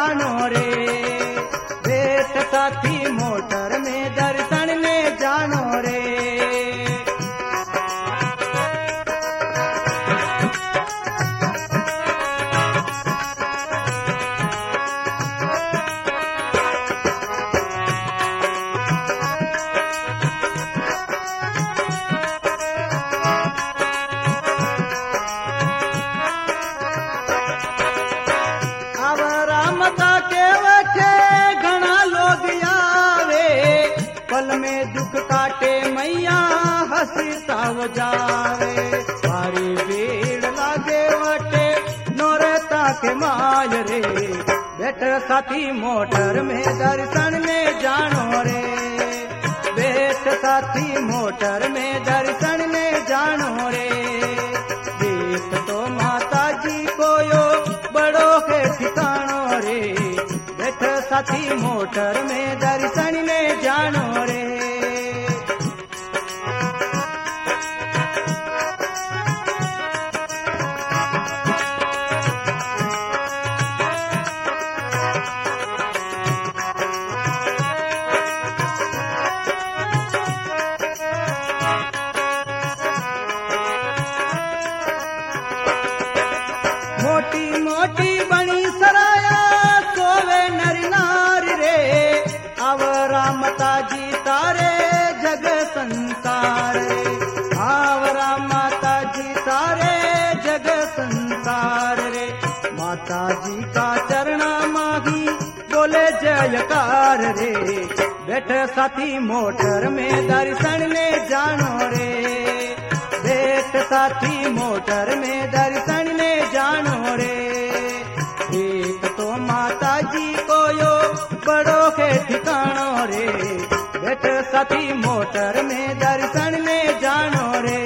जानो रे। बेट साथी मोटर में दर्शन में जानो रे। पल में दुख काटे मैया हंसता जावे। भारी भीड़ लागे वटे नौरता के माय रे। बेट साथी मोटर में दर्शन में जानो रे। बेट साथी मोटर में दर्शन में जानो रे। देख तो माता जी को यो बड़ो के ठिकानो रे। बेट साथी मोटर में दर्शन में जानो रे। मोटी मोटी बनी सराया सोवे नर नारी रे। आवरा माता जी तारे जग संसार रे। आवरा माता जी तारे जग संसार रे। माता जी का चरणा माही बोले जयकार रे। बेट साथी मोटर में दर्शन में जानो रे। बेट साथी मोटर में दर्शन में जानो रे। एक तो माता जी को यो बड़ो के ठिकानो रे। बेट साथी मोटर में दर्शन में जानो रे।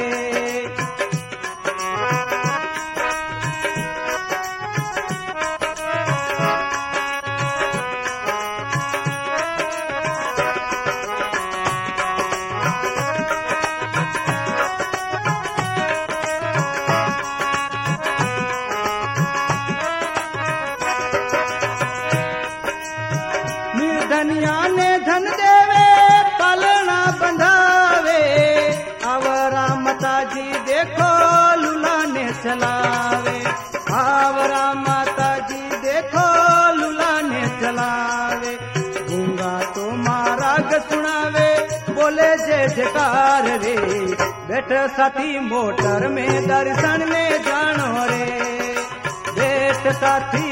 धनिया ने धन देवे पालना बंधावे। आवरा माता जी देखो लूला ने चलावे। आवरा माता जी देखो लूला ने चलावे। गूंगा तो माराग सुनावे बोले जय जयकार रे। बेट साथी मोटर में दर्शन में जानो रे। बेट साथी